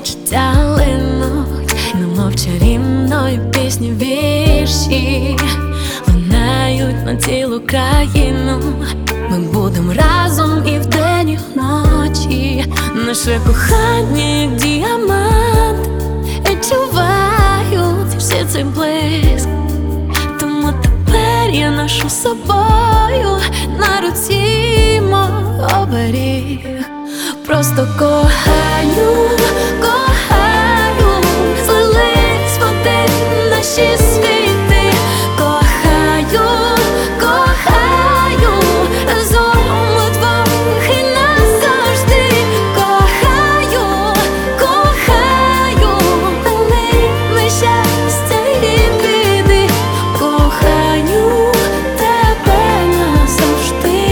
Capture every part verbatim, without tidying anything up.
почуття линуть, немов чарівною пісню вірші лунають на цілу країну. Ми будемо разом і вдень, і вночі. Наше кохання, як діамант, відчувають всі цей блиск. Тому тепер я ношу з собою на руці мой оберіг. Просто кохаю, кохаю, злились в один наші світи. Кохаю, кохаю, разом удвох і назавжди. Кохаю, кохаю, ми щастя і біди. Кохаю тебе назавжди.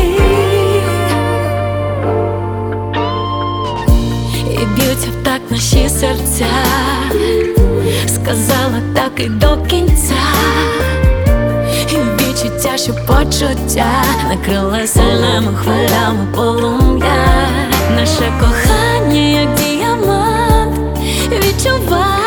І б'ються в так наші серця, сказала так і до кінця. І відчуття, що почуття накрила сильними хвилями полум'я. Наше кохання, як діамант, відчуває